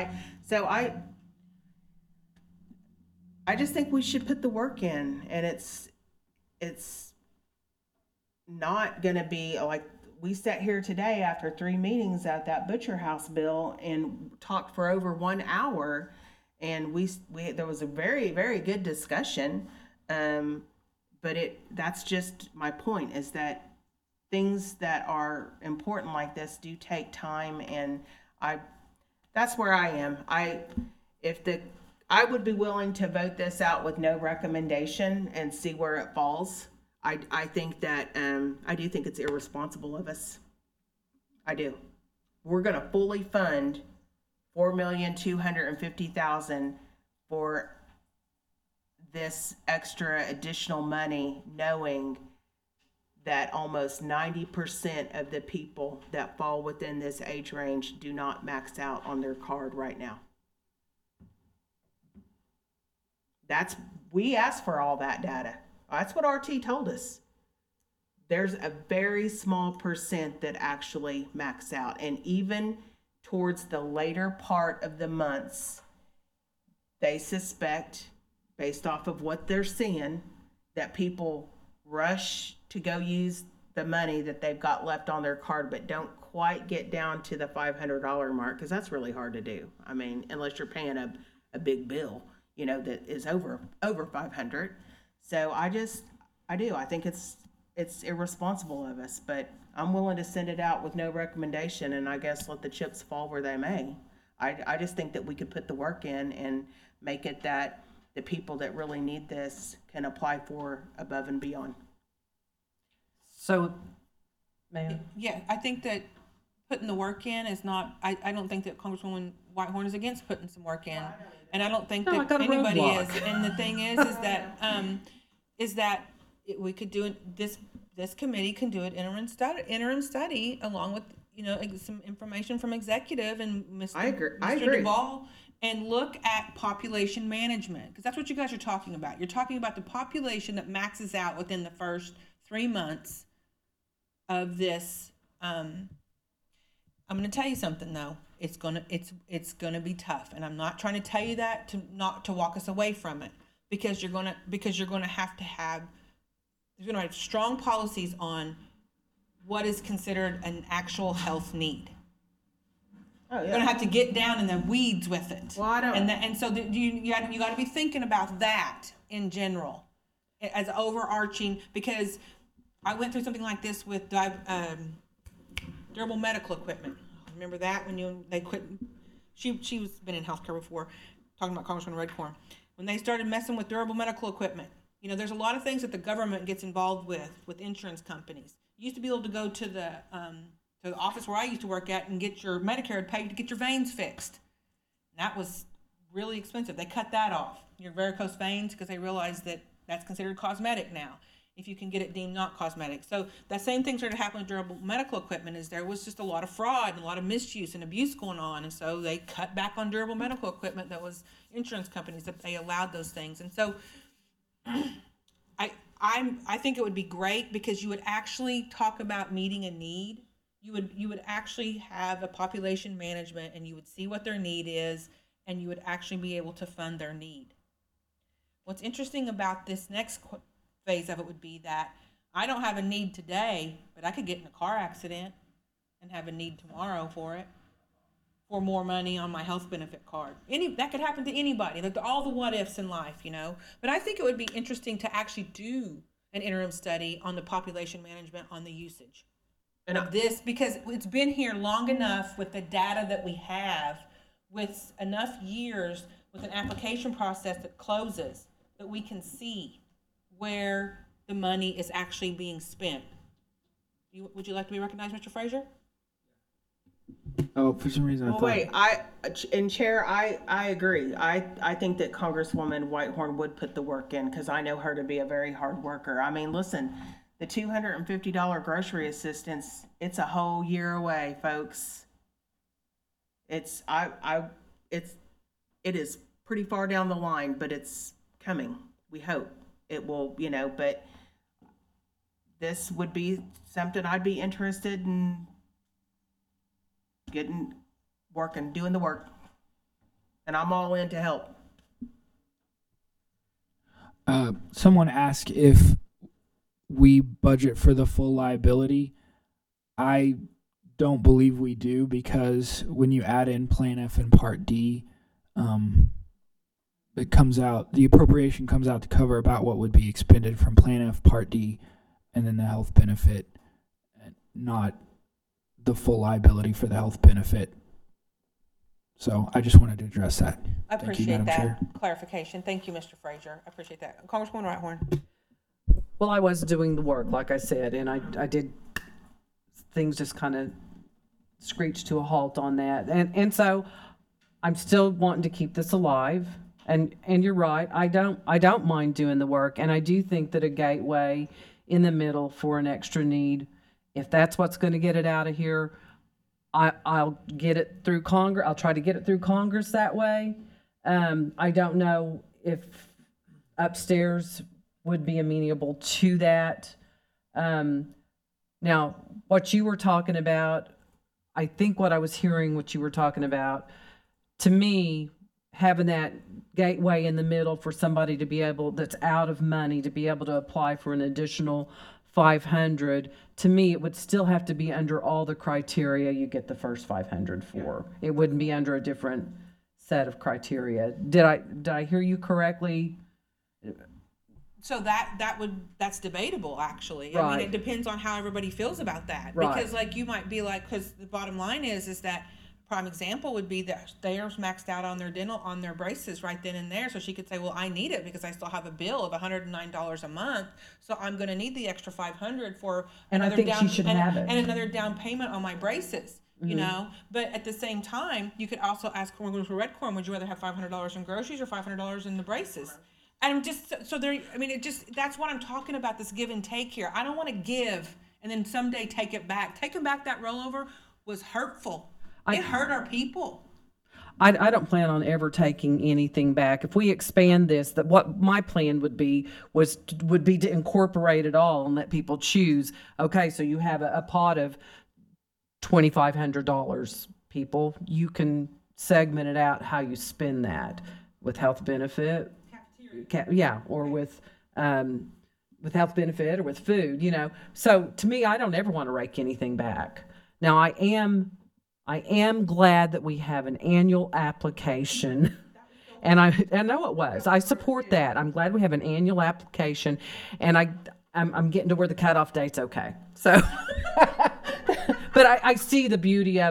[SPEAKER 6] I just think we should put the work in, and it's not going to be like we sat here today after 3 meetings at that Butcher House bill and talked for over 1 hour, and we there was a very, very good discussion. But that's just my point, is that things that are important like this do take time, and that's where I am. I would be willing to vote this out with no recommendation and see where it falls. I think that I do think it's irresponsible of us. I do. We're going to fully fund $4,250,000 for this extra additional money, knowing that almost 90% of the people that fall within this age range do not max out on their card right now. We asked for all that data. That's what RT told us. There's a very small percent that actually max out. And even towards the later part of the months, they suspect, based off of what they're seeing, that people rush to go use the money that they've got left on their card, but don't quite get down to the $500 mark, because that's really hard to do. I mean, unless you're paying a big bill, that is over 500. So I think it's irresponsible of us, but I'm willing to send it out with no recommendation, and I guess let the chips fall where they may. I just think that we could put the work in and make it that the people that really need this can apply for above and beyond.
[SPEAKER 7] So, ma'am.
[SPEAKER 2] Yeah, I think that putting the work in is not, I don't think that Congresswoman Whitehorn is against putting some work in. And I don't think
[SPEAKER 7] No, I
[SPEAKER 2] that
[SPEAKER 7] got a
[SPEAKER 2] anybody
[SPEAKER 7] roadblock.
[SPEAKER 2] is. And the thing is that we could do it, this committee can do an interim study along with, some information from executive and Mr.
[SPEAKER 6] I agree.
[SPEAKER 2] Mr. Duvall, and look at population management, because that's what you guys are talking about. You're talking about the population that maxes out within the first 3 months of this. I'm going to tell you something though. It's gonna be tough, and I'm not trying to tell you that not to walk us away from it, because you're gonna have strong policies on what is considered an actual health need.
[SPEAKER 6] Oh, yeah.
[SPEAKER 2] You're gonna have to get down in the weeds with it.
[SPEAKER 6] Well, I don't.
[SPEAKER 2] And so you got to be thinking about that in general, as overarching, because I went through something like this with durable medical equipment. Remember that when they quit? She was been in healthcare before. talking about Congressman Redcorn, when they started messing with durable medical equipment. You know, there's a lot of things that the government gets involved with insurance companies. You used to be able to go to the office where I used to work at and get your Medicare paid to get your veins fixed. And that was really expensive. They cut that off, your varicose veins, because they realized that that's considered cosmetic now, if you can get it deemed not cosmetic. So that same thing started happening with durable medical equipment, is there was just a lot of fraud and a lot of misuse and abuse going on. And so they cut back on durable medical equipment. That was insurance companies that they allowed those things. And so I think it would be great, because you would actually talk about meeting a need. You would actually have a population management, and you would see what their need is, and you would actually be able to fund their need. What's interesting about this next phase of it would be that I don't have a need today, but I could get in a car accident and have a need tomorrow for more money on my health benefit card. That could happen to anybody. Like all the what ifs in life, you know. But I think it would be interesting to actually do an interim study on the population management, on the usage of this, because it's been here long enough with the data that we have, with enough years with an application process that closes, that we can see where the money is actually being spent. Would you like to be recognized, Mr. Frazier?
[SPEAKER 8] Oh, for some reason I
[SPEAKER 6] Well,
[SPEAKER 8] thought.
[SPEAKER 6] wait, Chair, I agree. I think that Congresswoman Whitehorn would put the work in, because I know her to be a very hard worker. I mean, listen, the $250 grocery assistance, it's a whole year away, folks. It is pretty far down the line, but it's coming. We hope it will, you know, but this would be something I'd be interested in getting working, doing the work. And I'm all in to help.
[SPEAKER 8] Someone asked if we budget for the full liability. I don't believe we do, because when you add in Plan F and Part D, it comes out, the appropriation comes out to cover about what would be expended from Plan F, Part D, and then the health benefit, not the full liability for the health benefit. So I just wanted to address that.
[SPEAKER 2] I
[SPEAKER 8] Thank you,
[SPEAKER 2] appreciate
[SPEAKER 8] Madam
[SPEAKER 2] that
[SPEAKER 8] Chair.
[SPEAKER 2] clarification. Thank you, Mr. Frazier. I appreciate that. Congresswoman Whitehorn.
[SPEAKER 7] Well, I was doing the work, like I said, and I did, things just kind of screeched to a halt on that. And so I'm still wanting to keep this alive. And you're right, I don't mind doing the work. And I do think that a gateway in the middle for an extra need, if that's what's going to get it out of here, I'll get it through Congress. I'll try to get it through Congress that way. I don't know if upstairs would be amenable to that. Now, what you were talking about, I think what I was hearing what you were talking about, to me, having that gateway in the middle for somebody to be able, that's out of money, to be able to apply for an additional 500, to me, it would still have to be under all the criteria you get the first 500 for. It wouldn't be under a different set of criteria. Did I hear you correctly?
[SPEAKER 2] So that's debatable, actually. I mean,
[SPEAKER 7] Right.
[SPEAKER 2] it depends on how everybody feels about that.
[SPEAKER 7] Right.
[SPEAKER 2] Because like you might be like, because the bottom line is that prime example would be that theirs maxed out on their braces right then and there. So she could say, well, I need it because I still have a bill of $109 a month. So I'm going to need the extra 500 for
[SPEAKER 7] And I
[SPEAKER 2] another
[SPEAKER 7] think she should have it.
[SPEAKER 2] and another down payment on my braces. You know, but at the same time, you could also ask Congressman Redcorn, would you rather have $500 in groceries or $500 in the braces? And I'm just, so there, I mean, that's what I'm talking about, this give and take here. I don't want to give and then someday take it back. Taking back that rollover was hurtful. It hurt our people.
[SPEAKER 7] I don't plan on ever taking anything back. If we expand this, that what my plan would be to incorporate it all and let people choose. Okay, so you have a pot of $2,500, people. You can segment it out how you spend that with health benefit. Or with health benefit or with food, you know. So to me, I don't ever want to rake anything back. Now I am glad that we have an annual application. And I know it was. I support that. I'm glad we have an annual application, and I'm getting to where the cutoff date's okay. So, but I see the beauty of it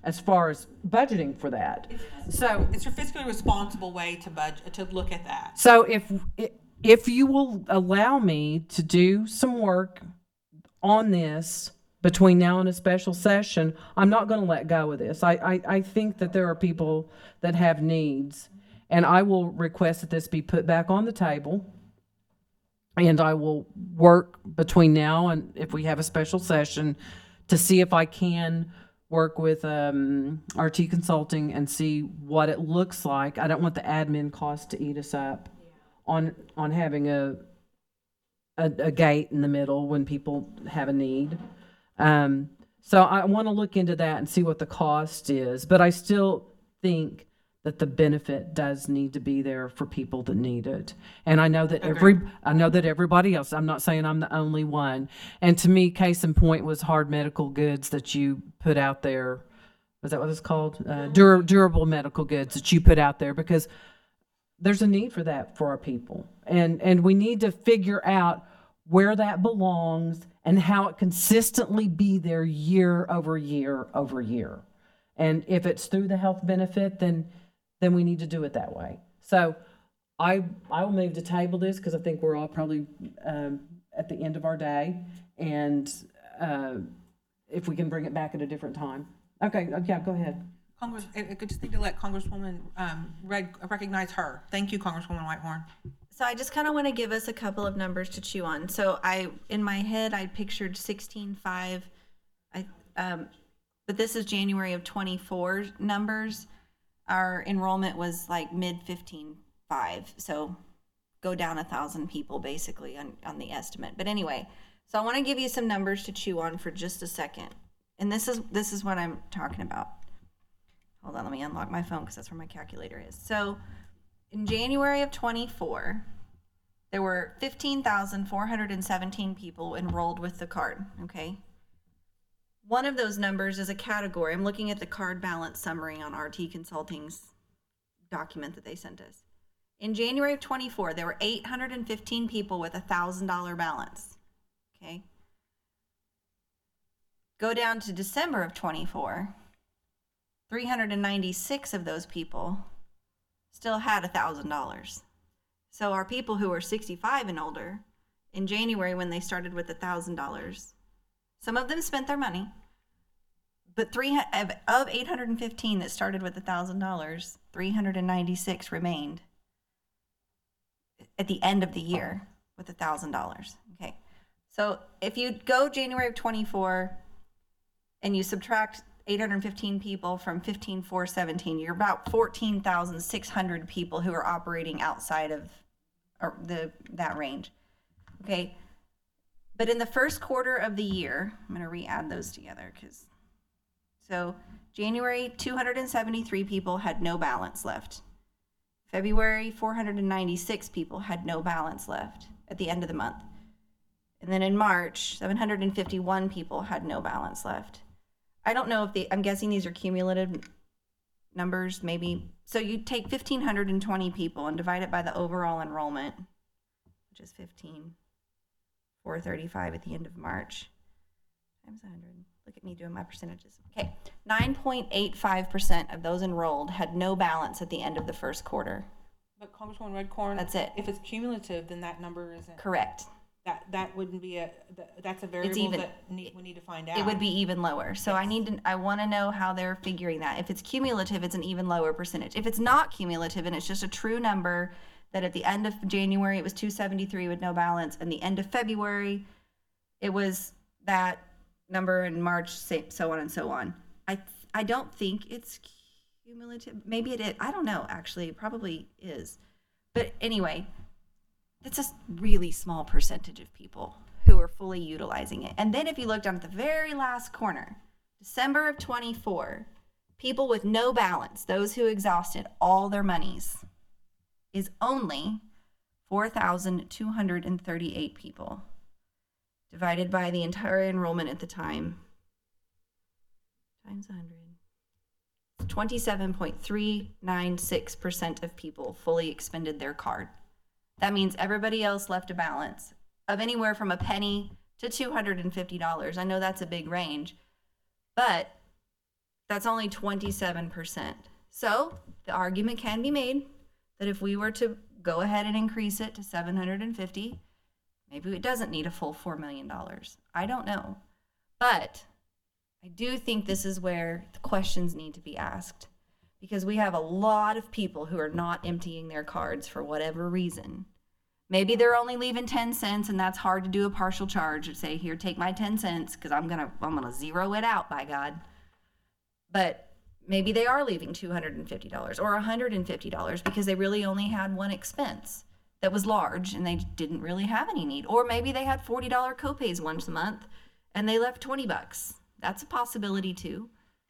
[SPEAKER 7] as far as budgeting for that. So,
[SPEAKER 2] It's your fiscally responsible way to budget, to look at that.
[SPEAKER 7] so if you will allow me to do some work on this between now and a special session, I'm not going to let go of this. I think that there are people that have needs, and I will request that this be put back on the table. And I will work between now and if we have a special session to see if I can work with RT Consulting and see what it looks like. I don't want the admin cost to eat us up on having a gate in the middle when people have a need. So I want to look into that and see what the cost is, but I still think that the benefit does need to be there for people that need it. And I know that everybody else, I'm not saying I'm the only one. And to me, case in point was hard medical goods that you put out there. Was that what it's called? Durable medical goods that you put out there, because there's a need for that for our people. And we need to figure out where that belongs and how it consistently be there year over year over year. And if it's through the health benefit, then we need to do it that way. So I will move to table this because I think we're all probably at the end of our day. And if we can bring it back at a different time. Okay, yeah, go ahead.
[SPEAKER 2] I just need to let Congresswoman recognize her. Thank you, Congresswoman Whitehorn.
[SPEAKER 5] So I just kind of want to give us a couple of numbers to chew on. So in my head, I pictured 16.5. But this is January of 24 numbers. Our enrollment was like mid 15.5. So go down 1,000 people basically on the estimate. But anyway, so I want to give you some numbers to chew on for just a second. And this is what I'm talking about. Hold on, let me unlock my phone because that's where my calculator is. So in January of 24, there were 15,417 people enrolled with the card, okay? One of those numbers is a category. I'm looking at the card balance summary on RT Consulting's document that they sent us. In January of 24, there were 815 people with a $1,000 balance, okay? Go down to December of 24, 396 of those people still had $1,000. So our people who are 65 and older, in January when they started with $1,000, some of them spent their money, but of 815 that started with $1,000, 396 remained at the end of the year with $1,000. Okay, so if you go January of 24 and you subtract 815 people from 15,417, you're about 14,600 people who are operating outside of that range. Okay. But in the first quarter of the year, I'm going to re-add those together so January, 273 people had no balance left. February, 496 people had no balance left at the end of the month. And then in March, 751 people had no balance left. I don't know if I'm guessing these are cumulative numbers, maybe. So you take 1,520 people and divide it by the overall enrollment, which is 15,435 at the end of March, times 100. Look at me doing my percentages. Okay, 9.85% of those enrolled had no balance at the end of the first quarter.
[SPEAKER 2] But Congresswoman Redcorn,
[SPEAKER 5] That's it.
[SPEAKER 2] If it's cumulative, then that number isn't.
[SPEAKER 5] Correct.
[SPEAKER 2] That wouldn't be that's a variable that we need to find out.
[SPEAKER 5] It would be even lower. So
[SPEAKER 2] Yes.
[SPEAKER 5] I want to know how they're figuring that. If it's cumulative, it's an even lower percentage. If it's not cumulative and it's just a true number that at the end of January it was 273 with no balance, and the end of February it was that number, in March so on and so on. I don't think it's cumulative. Maybe it is. I don't know, actually. It probably is. But anyway, it's a really small percentage of people who are fully utilizing it. And then if you look down at the very last corner, December of 24, people with no balance, those who exhausted all their monies, is only 4,238 people, divided by the entire enrollment at the time, times 100. 27.396% of people fully expended their card. That means everybody else left a balance of anywhere from a penny to $250. I know that's a big range, but That's only 27%. So the argument can be made that if we were to go ahead and increase it to 750, maybe it doesn't need a full $4 million. I don't know. But I do think this is where the questions need to be asked, because we have a lot of people who are not emptying their cards for whatever reason. Maybe they're only leaving 10 cents, and that's hard to do a partial charge and say, here, take my 10 cents, because I'm gonna zero it out, by God. But maybe they are leaving $250 or $150 because they really only had one expense that was large and they didn't really have any need. Or maybe they had $40 copays once a month and they left $20. That's a possibility too.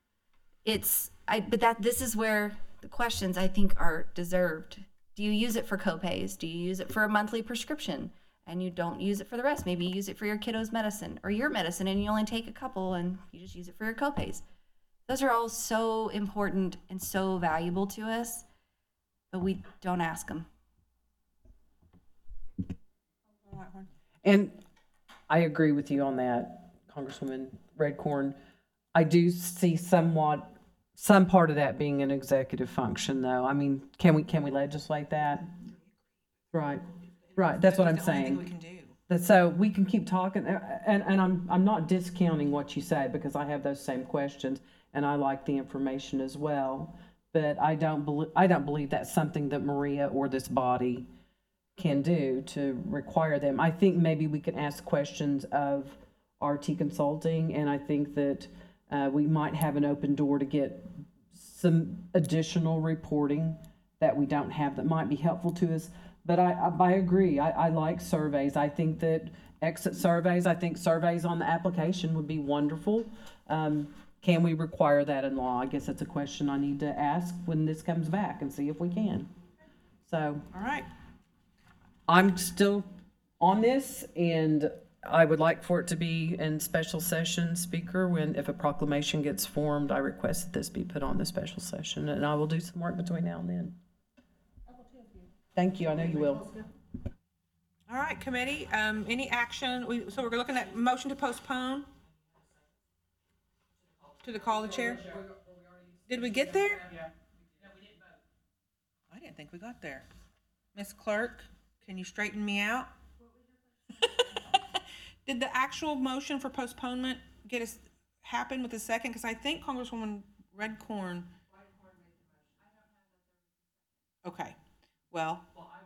[SPEAKER 5] This is where the questions I think are deserved. Do you use it for copays? Do you use it for a monthly prescription and you don't use it for the rest? Maybe you use it for your kiddo's medicine or your medicine and you only take a couple and you just use it for your copays. Those are all so important and so valuable to us, but we don't ask them.
[SPEAKER 7] And I agree with you on that, Congresswoman Redcorn. I do see some part of that being an executive function, though. I mean, can we legislate that? Right. That's what I'm saying.
[SPEAKER 2] We can do.
[SPEAKER 7] So we can keep talking, and I'm not discounting what you say, because I have those same questions, and I like the information as well. But I don't believe that's something that Maria or this body can do to require them. I think maybe we can ask questions of RT Consulting, and I think that we might have an open door to get some additional reporting that we don't have that might be helpful to us. But I agree. I like surveys. I think that exit surveys, I think surveys on the application would be wonderful. Can we require that in law? I guess that's a question I need to ask when this comes back and see if we can. So.
[SPEAKER 2] All right.
[SPEAKER 7] I'm still on this, and I would like for it to be in special session, Speaker. If a proclamation gets formed, I request that this be put on the special session, and I will do some work between now and then. Thank you. I know you will.
[SPEAKER 2] All right, committee, any action? So we're looking at motion to postpone to the call of the chair? Did we get there? I didn't think we got there. Ms. Clerk, can you straighten me out? Did the actual motion for postponement happen with a second? Because I think Congresswoman Redcorn. Okay, well.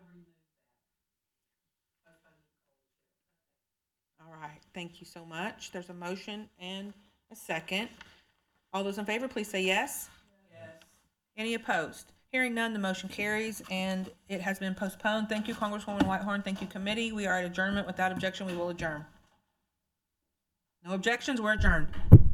[SPEAKER 2] All right, thank you so much. There's a motion and a second. All those in favor, please say yes. Yes. Any opposed? Hearing none, the motion carries and it has been postponed. Thank you, Congresswoman Whitehorn. Thank you, committee. We are at adjournment. Without objection, we will adjourn. No objections, we're adjourned.